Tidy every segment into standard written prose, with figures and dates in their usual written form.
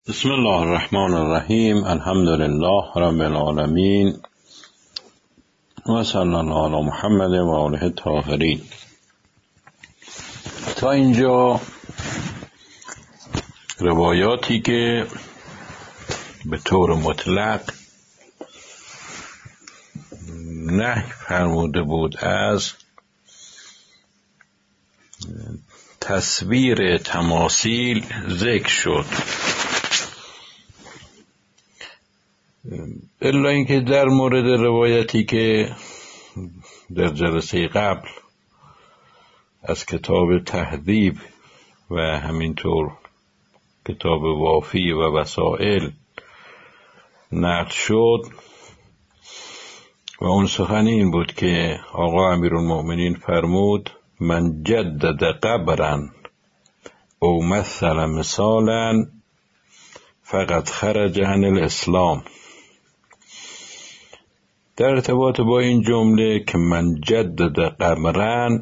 بسم الله الرحمن الرحیم. الحمد لله رب العالمین و صلی الله علی محمد و آله الطاهرین. تا اینجا روایاتی که به طور مطلق نهی فرموده بود از تصویر تماثیل ذکر شد، الا اینکه در مورد روایتی که در جلسه قبل از کتاب تهذیب و همینطور کتاب وافی و وسائل نقل شد و اون سخن این بود که آقا امیرالمؤمنین فرمود: من جدد قبرا او مثل مثالا فقط خرج عن الاسلام. در ارتباط با این جمله که من جدد قبرا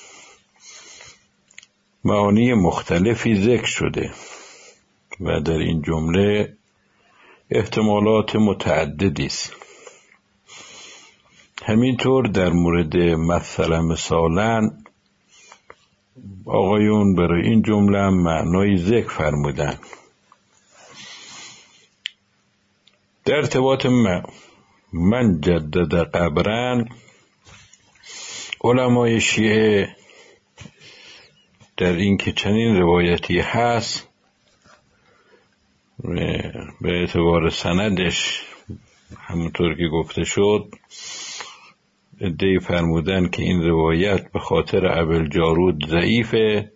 معانی مختلفی ذکر شده و در این جمله احتمالات متعددی است. همینطور در مورد مثلا آقایون برای این جمله هم معنای ذکر فرمودن. در ارتباط من جدد قبرن، علمای شیعه در این که چنین روایتی هست به اعتبار سندش همونطور که گفته شد عده‌ای فرمودن که این روایت به خاطر ابوالجارود ضعیفه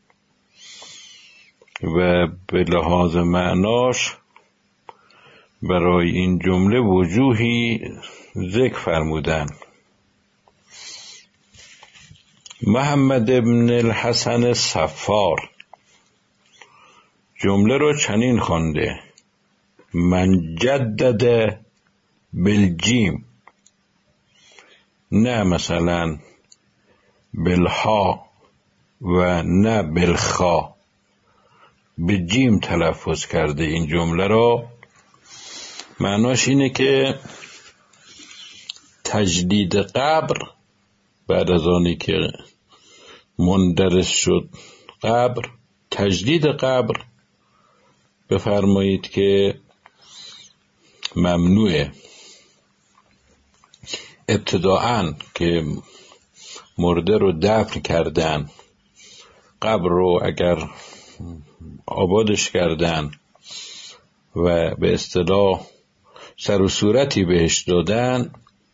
و به لحاظ معناش برای این جمله وجوهی ذکر فرمودن. محمد ابن الحسن الصفار جمله رو چنین خوانده: من جدد بالجیم، نه مثلا بالها و نه بالخا، به جیم تلفظ کرده این جمله رو. معناش اینه که تجدید قبر بعد از آنی که مندرس شد قبر، تجدید قبر بفرمایید که ممنوعه. ابتداءً که مرده رو دفن کردن، قبر رو اگر آبادش کردن و به اصطلاح سر و صورتی بهش دادن،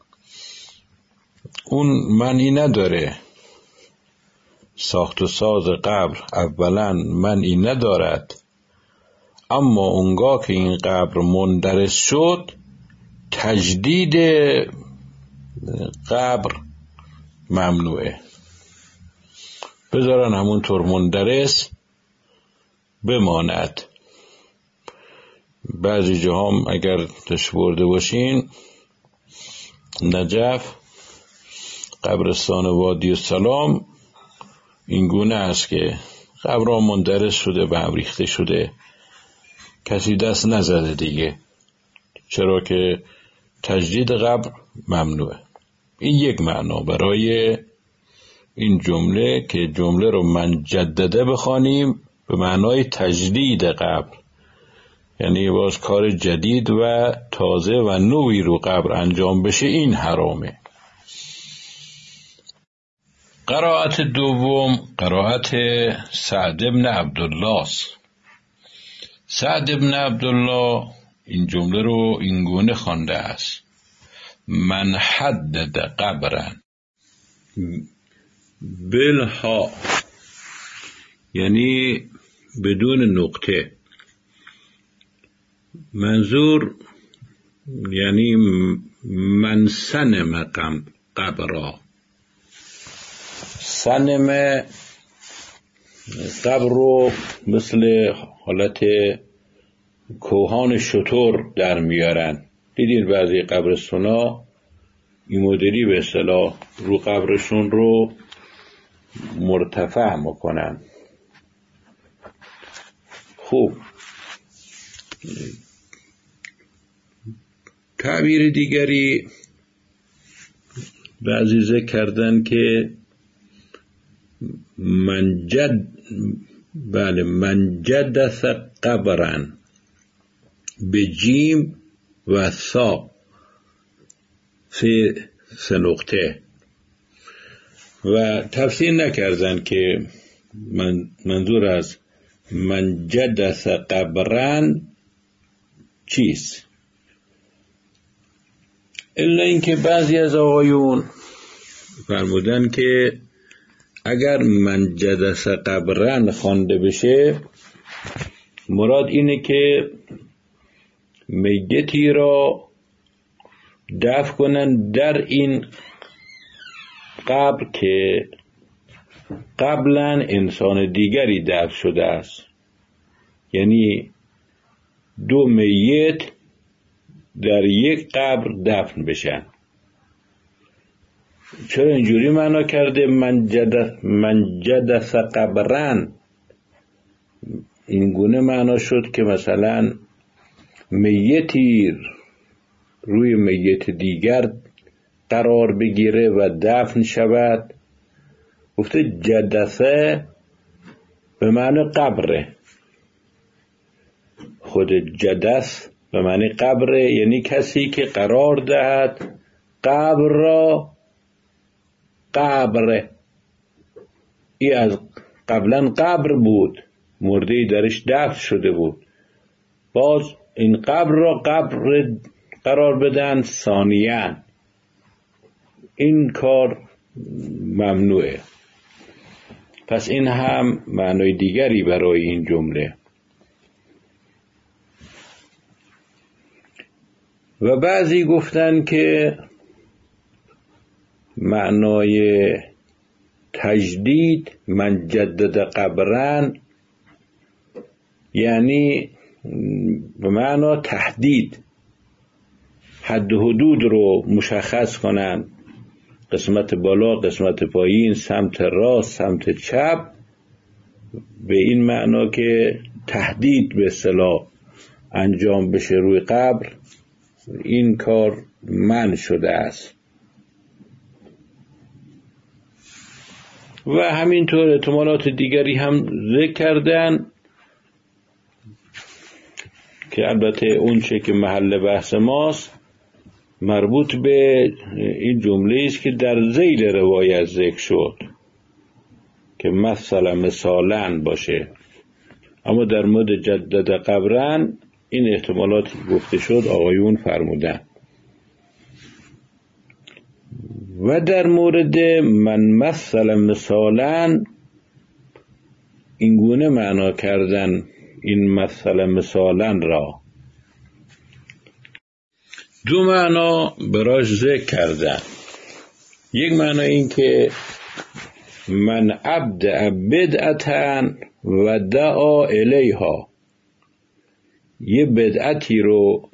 اون معنی نداره. ساخت و ساز قبر اولا معنی ندارد، اما اونگاه که این قبر مندرس شد تجدید قبر ممنوعه. بذارن همونطور مندرس بماند. بعضی جاها هم اگر تشریف برده باشین نجف، قبرستان وادی السلام این گونه است که قبرها مندرس شده، به هم ریخته شده، کسی دست نزده دیگه، چرا که تجدید قبر ممنوعه. این یک معنا برای این جمله که جمله رو من جدده بخوانیم به معنای تجدید قبر، یعنی باز کار جدید و تازه و نوعی رو قبر انجام بشه، این حرامه. قرائت دوم قرائت سعد بن عبدالله است. سعد بن عبدالله این جمله رو این گونه خوانده است: من حدد قبرن بالها، یعنی بدون نقطه. منظور یعنی من سنم قبرا، سنم قبر رو مثل حالت کوهان شتر در میارن. دیدین بعضی قبرستونا این مدلی به اصطلاح رو قبرشون رو مرتفع میکنن. خوب تعبیر دیگری بعضی ذکر کردن که من جدث قبرن به جیم و ثا سه نقطه و تفسیر نکردن که منظور از من جدث قبرن چیست، الا اینکه بعضی از آقایون فرمودن که اگر من جدث قبرن خوانده بشه مراد اینه که میتی را دفن کنن در این قبر که قبلا انسان دیگری دفن شده است، یعنی دو میت در یک قبر دفن بشن. چرا اینجوری معنا کرده من جدث قبرن؟ این گونه معنا شد که مثلا میتی روی میت دیگر قرار بگیره و دفن شود. گفته جدثه به معنی قبره، خود جدث به معنی قبره، یعنی کسی که قرار دهد قبر را قبره. این از قبلا قبر بود، مرده‌ای درش دفن شده بود، باز این قبر را قبر قرار بدن ثانیاً، این کار ممنوعه. پس این هم معنای دیگری برای این جمله. و بعضی گفتن که معنای تجدید من جدد قبرن یعنی به معنی تحدید، حد و حدود رو مشخص کنن، قسمت بالا، قسمت پایین، سمت راست، سمت چپ، به این معنا که تحدید به اصطلاح انجام بشه روی قبر. این کار منع شده است. و همینطور احتمالات دیگری هم ذکر کردن که البته اون چه که محل بحث ماست مربوط به این جمله است که در ذیل روایت ذکر شد که مثلا باشه، اما در مورد جدد قبرن این احتمالات گفته شد آقایون فرمودن. و در مورد من مثلا این گونه معنا کردن این مثلا را، دو معنا براش ذکر کردن. یک معنا این که من عبد بدعتن و دعا الیها، یه بدعتی رو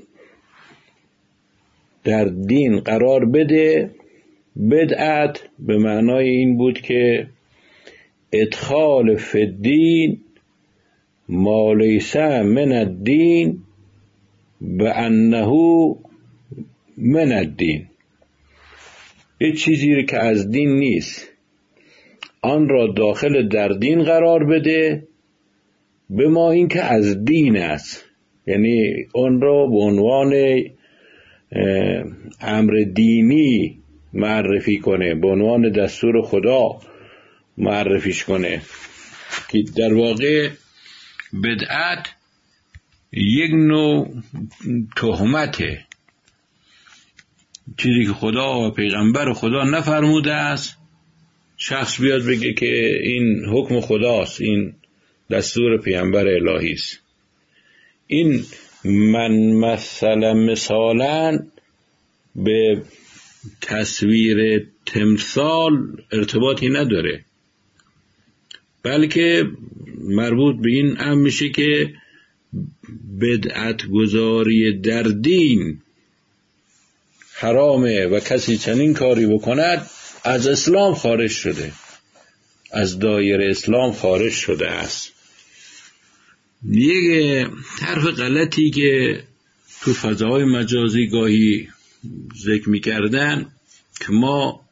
در دین قرار بده. بدعت به معنای این بود که ادخال فی الدین ما لیس من الدین بانه من الدین، یه چیزی که از دین نیست آن را داخل در دین قرار بده به ما این که از دین است، یعنی اون را به عنوان امر دینی معرفی کنه، به عنوان دستور خدا معرفیش کنه، که در واقع بدعت یک نوع تهمته، چیزی که خدا و پیغمبر خدا نفرموده است شخص بیاد بگه که این حکم خداست، این دستور پیغمبر الهی است. این من مثلا به تصویر تمثال ارتباطی نداره، بلکه مربوط به این امر میشه که بدعت گذاری در دین حرامه و کسی چنین کاری بکند از اسلام خارج شده، از دایره اسلام خارج شده است. یک حرف غلطی که تو فضاهای مجازی گاهی ذکر می‌کردن که ما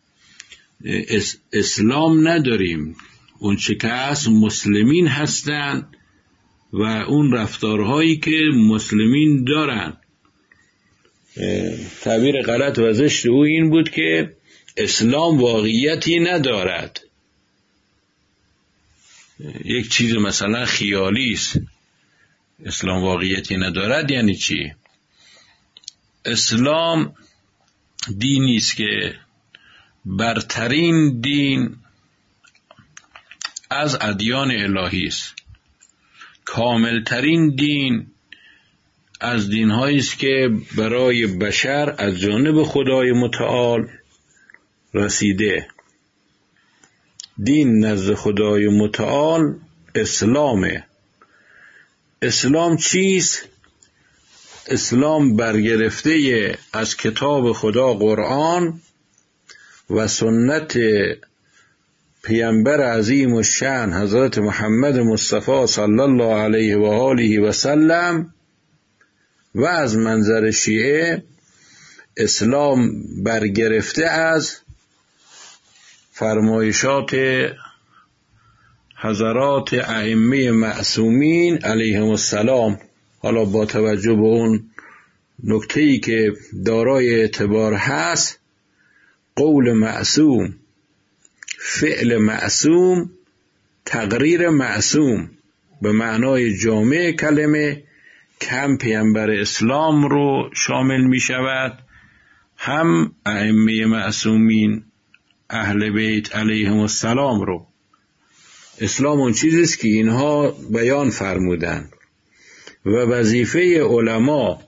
اسلام نداریم، اون چه که هست مسلمین هستن و اون رفتارهایی که مسلمین دارن. تعبیر غلط و زشت او این بود که اسلام واقعیتی ندارد، یک چیز مثلا خیالی است. اسلام واقعیتی ندارد یعنی چی؟ اسلام دینی است که برترین دین از ادیان الهی است، کاملترین دین از دین‌هایی است که برای بشر از جانب خدای متعال رسیده. دین نزد خدای متعال اسلامه. اسلام چیست؟ اسلام برگرفته از کتاب خدا قرآن و سنت پیامبر عظیم الشأن حضرت محمد مصطفی صلی الله علیه و آله و سلم و از منظر شیعه اسلام برگرفته از فرمایشات حضرات ائمه معصومین علیهم السلام. حالا با توجه به اون نکته‌ای که دارای اعتبار هست، قول معصوم، فعل معصوم، تقریر معصوم به معنای جامع کلمه هم پیامبر اسلام رو شامل می شود، هم ائمه معصومین اهل بیت علیهم السلام رو. اسلام اون چیزی است که اینها بیان فرمودن و وظیفه علما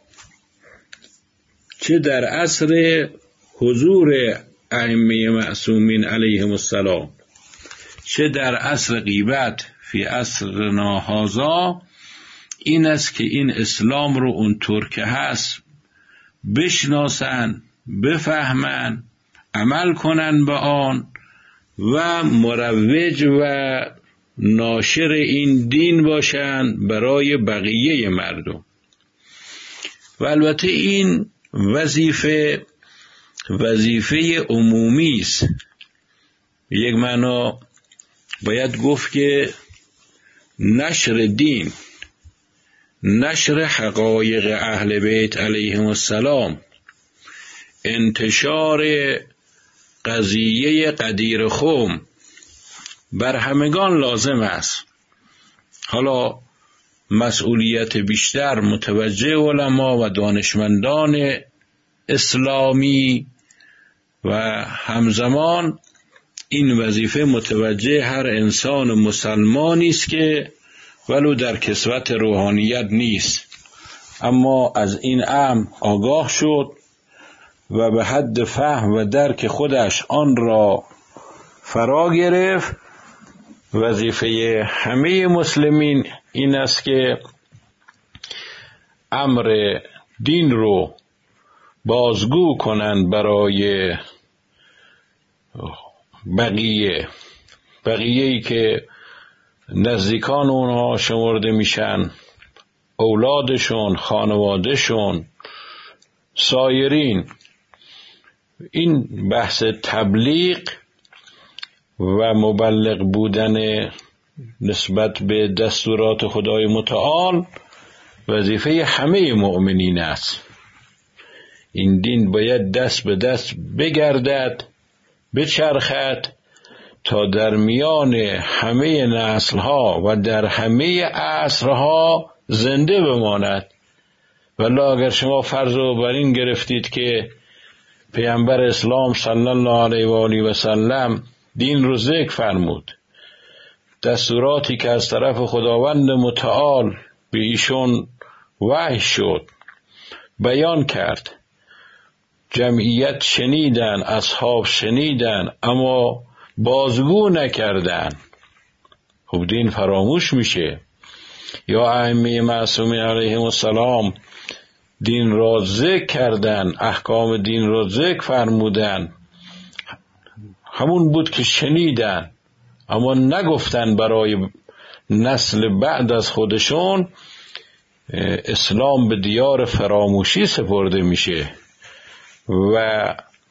چه در عصر حضور ائمه معصومین علیهم السلام چه در عصر غیبت فی عصرنا هذا این است که این اسلام رو اونطور که هست بشناسن، بفهمن، عمل کنن به آن و مروج و ناشر این دین باشن برای بقیه مردم. و البته این وظیفه عمومی است. یک معنا باید گفت که نشر دین، نشر حقایق اهل بیت علیهم السلام، انتشار قضیه قدیر خم بر همگان لازم است. حالا مسئولیت بیشتر متوجه علما و دانشمندان اسلامی و همزمان این وظیفه متوجه هر انسان مسلمانی است که ولو در کسوت روحانیت نیست، اما از این امر آگاه شد و به حد فهم و درک خودش آن را فرا گرفت. وظیفه همه مسلمین این است که امر دین رو بازگو کنند برای بقیه‌ای که نزدیکان اونها شمرده میشن، اولادشون، خانوادهشون، سایرین. این بحث تبلیغ و مبلغ بودن نسبت به دستورات خدای متعال وظیفه همه مؤمنین است. این دین باید دست به دست بگردد، بچرخد تا در میان همه نسل‌ها و در همه عصرها زنده بماند. ولی اگر شما فرض رو بر این گرفتید که پیامبر اسلام صلی الله علیه و آله و سلم دین رو ذکر فرمود، دستوراتی که از طرف خداوند متعال به ایشون وحی شد بیان کرد، جمعیت شنیدن، اصحاب شنیدن اما بازگو نکردن، خب دین فراموش میشه. یا ائمه معصومین علیهم السلام دین را ذکر کردن، احکام دین را ذکر فرمودن، همون بود که شنیدن اما نگفتن برای نسل بعد از خودشون اسلام به دیار فراموشی سپرده میشه و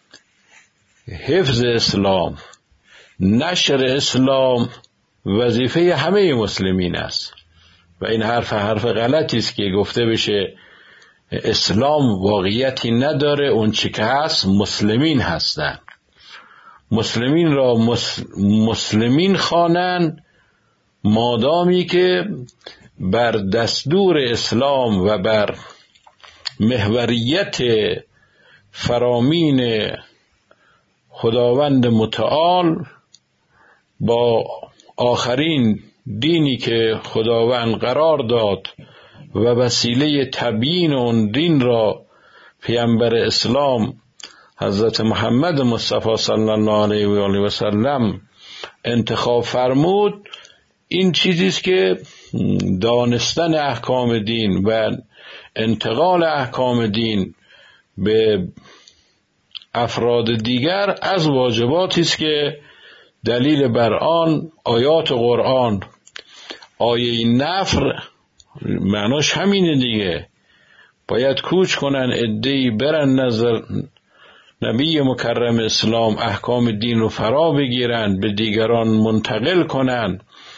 حفظ اسلام، نشر اسلام وظیفه همه مسلمین است و این حرف غلطی است که گفته بشه اسلام واقعیتی نداره، اون چی که هست مسلمین هستن. مسلمین را مسلمین خوانند مادامی که بر دستور اسلام و بر محوریت فرامین خداوند متعال با آخرین دینی که خداوند قرار داد و وسیله تبیین اون دین را پیامبر اسلام حضرت محمد مصطفی صلی الله علیه و آله و سلم انتخاب فرمود، این چیزی است که دانستن احکام دین و انتقال احکام دین به افراد دیگر از واجباتی است که دلیل بر آن آیات قرآن. آیه نفر معناش همینه دیگه، باید کوچ کنن عده‌ای برن نظر نبی مکرم اسلام، احکام دین رو فرا بگیرن، به دیگران منتقل کنن،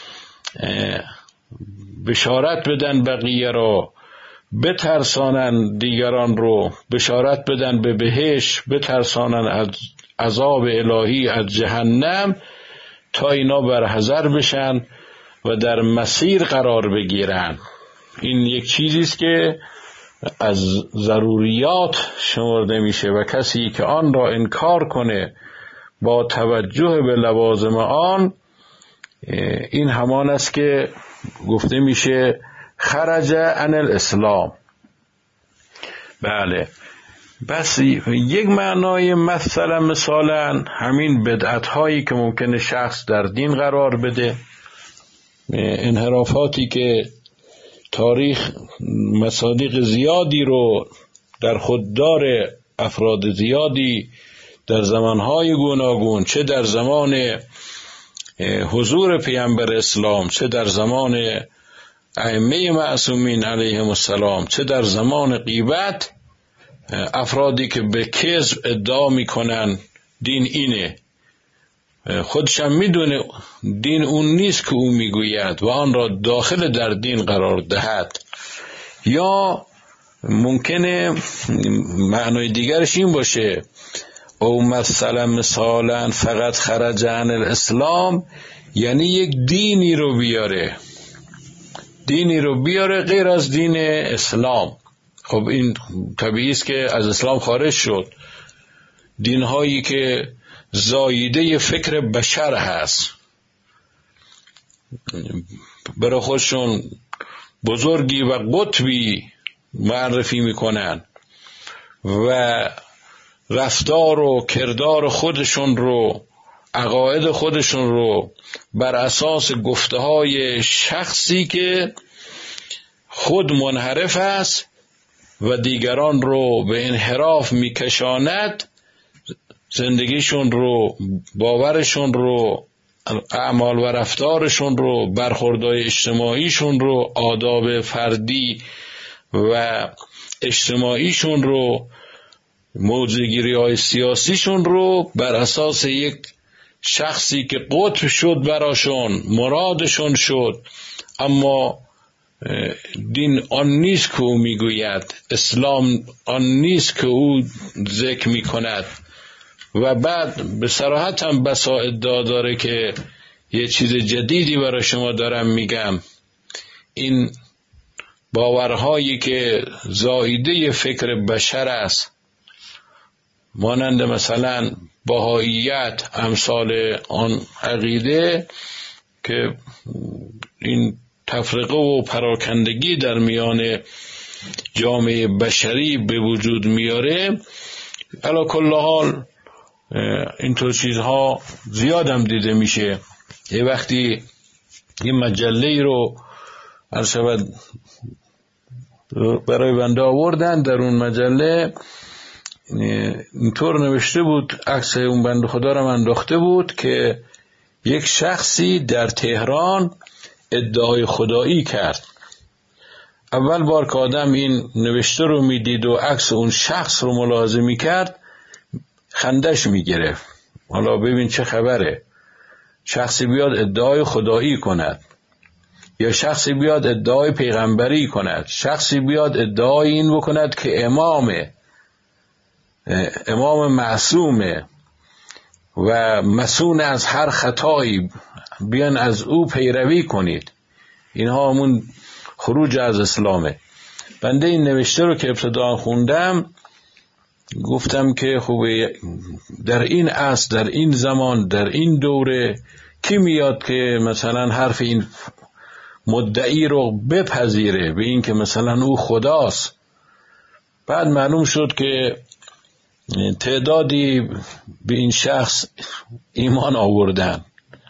بشارت بدن بقیه را، بترسانن دیگران رو، بشارت بدن به بهشت، بترسانن از عذاب الهی از جهنم، تا اینا برحذر بشن و در مسیر قرار بگیرن. این یک چیزی است که از ضروریات شمرده میشه و کسی که آن را انکار کنه با توجه به لوازم آن، این همان است که گفته میشه خرج عن الاسلام. بله، بس یک معنای مثلا همین بدعت هایی که ممکنه شخص در دین قرار بده، انحرافاتی که تاریخ مصادیق زیادی رو در خود داره، افراد زیادی در زمانهای گوناگون، چه در زمان حضور پیامبر اسلام، چه در زمان ائمه معصومین علیهم السلام، چه در زمان غیبت، افرادی که به کذب ادعا میکنن دین اینه، خودشم میدونه دین اون نیست که او میگوید و آن را داخل در دین قرار دهد. یا ممکنه معنای دیگرش این باشه او مثلا فقط خرج عن الاسلام، یعنی یک دینی رو بیاره غیر از دین اسلام. خب این طبیعی است که از اسلام خارج شد. دینهایی که زاییده فکر بشر هست، برای خودشون بزرگی و قطبی معرفی میکنن و رفتار و کردار خودشون رو، عقاید خودشون رو بر اساس گفته‌های شخصی که خود منحرف است و دیگران رو به انحراف میکشاند، زندگیشون رو، باورشون رو، اعمال و رفتارشون رو، برخوردهای اجتماعیشون رو، آداب فردی و اجتماعیشون رو، موضع‌گیری‌های سیاسیشون رو بر اساس یک شخصی که قطب شد براشون، مرادشون شد، اما دین آن نیست که او میگوید، اسلام آن نیست که او ذکر میکند، و بعد به صراحت هم بسا ادعا داره که یه چیز جدیدی برای شما دارم میگم. این باورهایی که زاییده فکر بشر است، مانند مثلا بهائیت، امثال آن عقیده که این تفرقه و پراکندگی در میان جامعه بشری به وجود میاره، علی کل حال اینطور چیزها زیادم دیده میشه. یه وقتی یه مجله رو شود برای بنده آوردن، در اون مجله اینطور نوشته بود، عکس اون بنده خدا رو انداخته بود که یک شخصی در تهران ادعای خدایی کرد. اول بار که آدم این نوشته رو میدید و عکس اون شخص رو ملاحظه میکرد خندش میگرفت. حالا ببین چه خبره، شخصی بیاد ادعای خدایی کند، یا شخصی بیاد ادعای پیغمبری کند، شخصی بیاد ادعای این بکند که امام معصومه و مسئول از هر خطایی، بیان از او پیروی کنید. اینها همون خروج از اسلامه. بنده این نوشته رو که ابتدا خوندم گفتم که خوبه در این عصر، در این زمان، در این دوره کی میاد که مثلا حرف این مدعی رو بپذیره به این که مثلا او خداست. بعد معلوم شد که تعدادی به این شخص ایمان آوردن،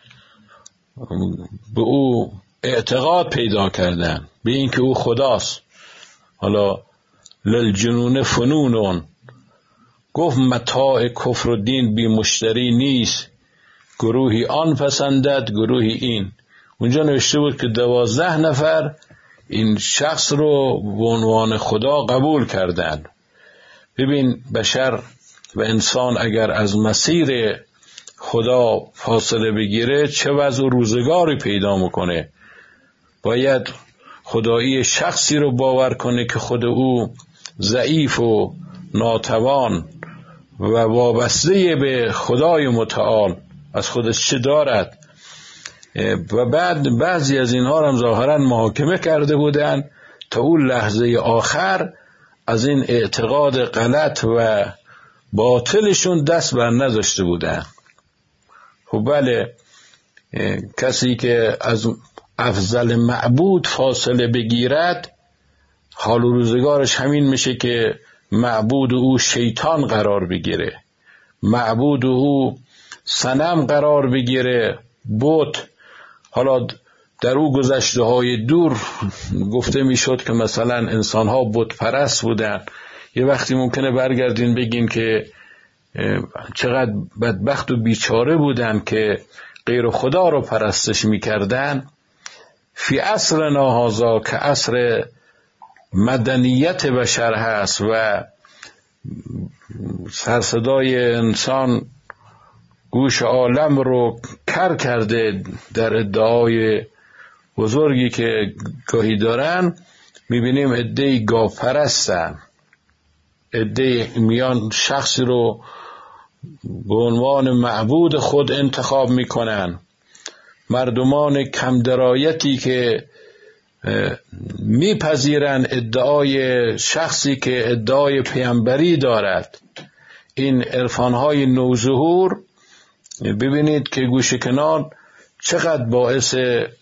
به او اعتقاد پیدا کردن به این که او خداست. حالا للجنون فنونون، گفت متاع کفر و دین بی مشتری نیست، گروهی آن پسندد گروهی این. اونجا نوشته بود که 12 نفر این شخص رو به عنوان خدا قبول کردند. ببین بشر و انسان اگر از مسیر خدا فاصله بگیره چه وضع و روزگاری پیدا میکنه. باید خدایی شخصی رو باور کنه که خود او ضعیف و ناتوان و وابسته به خدای متعال از خودش چه دارد. و بعد بعضی از اینها را هم ظاهرا محاکمه کرده بودن تا اون لحظه آخر از این اعتقاد غلط و باطلشون دست بر نداشته بودن. خب بله، کسی که از افضل معبود فاصله بگیرد حال و روزگارش همین میشه که معبود او شیطان قرار بگیره، معبود او صنم قرار بگیره، بت. حالا در او گذشته های دور گفته میشد که مثلا انسان ها بت پرست بودن. یه وقتی ممکنه برگردین بگین که چقدر بدبخت و بیچاره بودن که غیر خدا رو پرستش میکردن. فی عصرنا هذا که عصر مدنیت بشر هست و سرصدای انسان گوش عالم رو کر کرده در ادعای بزرگی که گاهی دارن، میبینیم عده‌ای گاو پرستن، عده‌ای میان شخصی رو به عنوان معبود خود انتخاب میکنن. مردمان کم درایتی که میپذیرن ادعای شخصی که ادعای پیامبری دارد. این عرفانهای نوظهور ببینید که گوشه کنار چقدر باعث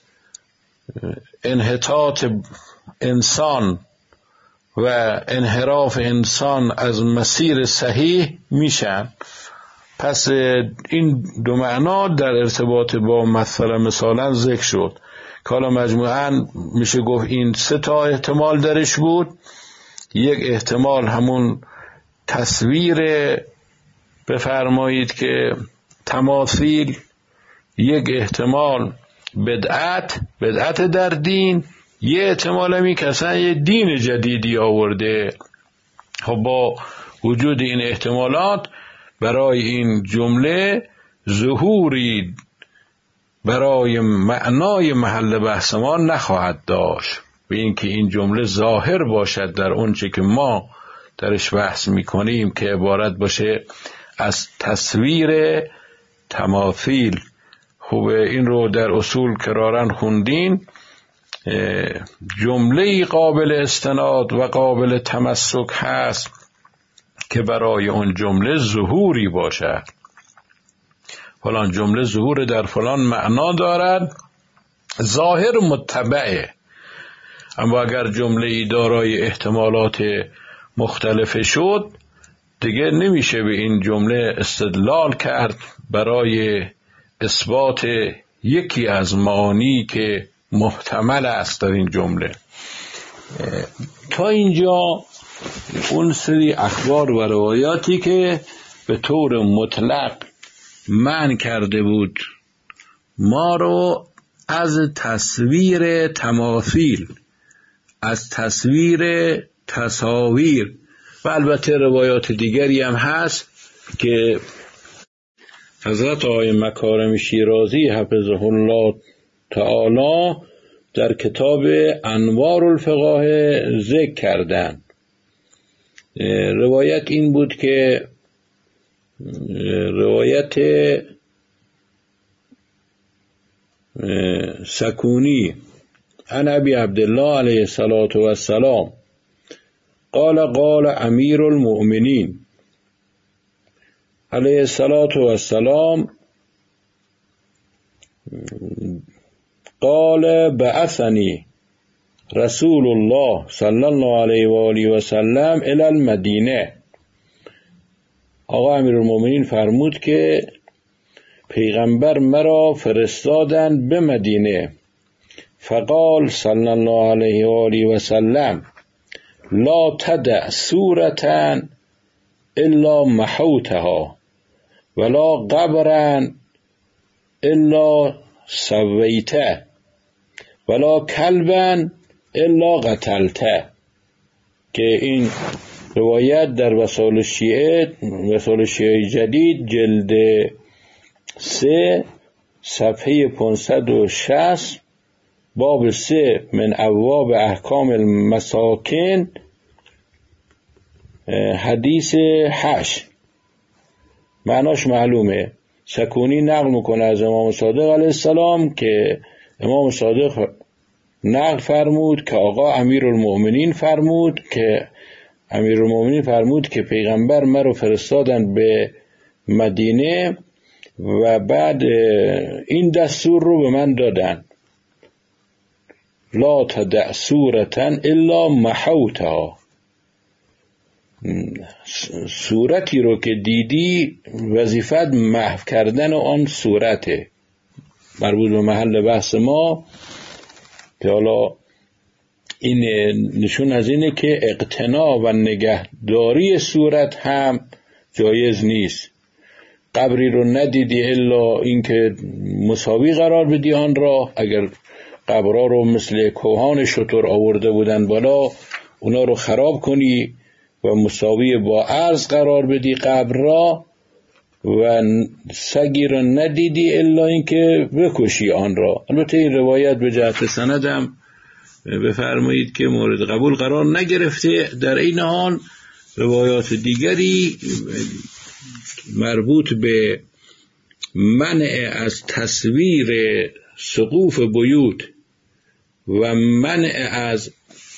انحطاط انسان و انحراف انسان از مسیر صحیح میشن. پس این دو معنا در ارتباط با مثلا ذکر شد که حالا مجموعاً میشه گفت این 3 احتمال درش بود. یک احتمال همون تصویر بفرمایید که تماثیل، یک احتمال بدعت در دین، یه احتمال همی که اصلا یه دین جدیدی آورده. خب با وجود این احتمالات برای این جمله ظهوری برای معنای محل بحث ما نخواهد داشت، به اینکه این جمله ظاهر باشد در اونچه که ما درش بحث میکنیم که عبارت باشه از تصویر تماثیل. خوبه این رو در اصول کرارن خوندین. جمله قابل استناد و قابل تمسک هست که برای اون جمله ظهوری باشد. فلان جمله ظهور در فلان معنا دارد، ظاهر متبعه. اما اگر جمله دارای احتمالات مختلف شد دیگه نمیشه به این جمله استدلال کرد برای اثبات یکی از معانی که محتمل است در این جمله. تا اینجا اون سری اخبار و روایاتی که به طور مطلق منع کرده بود ما رو از تصویر تماثیل، از تصویر تصاویر. و البته روایات دیگری هم هست که حضرت آقای مکارم شیرازی حفظه الله تعالی در کتاب انوار الفقاهه ذکر کردند. روایت این بود که روایت سکونی عن ابی عبدالله علیه السلام قال امیر المؤمنین علیه السلام قال بعثنی رسول الله صلی الله علیه و آله و سلم الی المدینه. آقا امیرالمومنین فرمود که پیغمبر مرا فرستادند به مدینه. فقال صلی الله علیه و آله و سلم لا تدع سورة الا محوتها ولا قبرا الا سویته ولا کلبا الا قتلته. که این روایت در وسائل شیعه جدید جلد 3 صفحه 560 باب 3 من ابواب احکام المساکن حدیث 8 معناش معلومه. سکونی نقل میکنه از امام صادق علیه السلام که امام صادق نقل فرمود که آقا امیرالمؤمنین فرمود که پیغمبر مرا فرستادن به مدینه و بعد این دستور رو به من دادن لا تدع سورة الا محوتها. صورتی رو که دیدی وظیفت محو کردن آن صورته. مربوط به محل بحث ما که حالا این نشون از اینه که اقتنا و نگهداری صورت هم جایز نیست. قبری رو ندیدی الا اینکه مساوی قرار بدی آن را. اگر قبرها رو مثل کوهان شتر آورده بودن بالا اونا رو خراب کنی و مساوی با عرض قرار بدی قبر را و سگی را ندیدی الا اینکه بکشی آن را. البته این روایت به جهت سندم بفرمایید که مورد قبول قرار نگرفته. در این حال روایات دیگری مربوط به منع از تصویر سقوف بیوت و منع از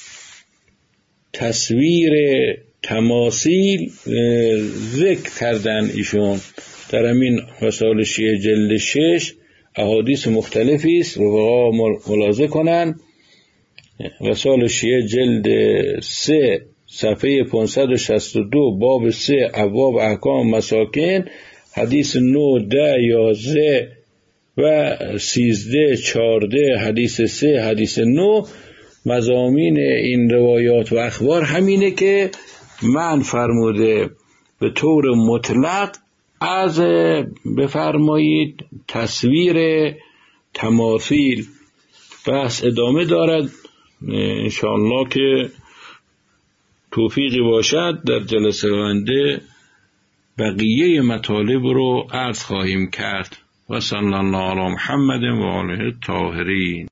تصویر تماثیل ذکر کردن ایشون در همین وسائل شیعه جلد 6 احادیث مختلفی است و ملاحظه کنن. وسائل شیعه جلد 3 صفحه 562 باب 3 ابواب احکام مساکن حدیث 9 10 11 و 13 14 حدیث 3 حدیث 9 مضامین این روایات و اخبار همینه که من فرموده به طور مطلق از بفرمایید تصویر تماثیل. بحث ادامه دارد انشاءالله که توفیقی باشد در جلسه آینده بقیه مطالب رو عرض خواهیم کرد. و صلی الله علی محمد و آله الطاهرین.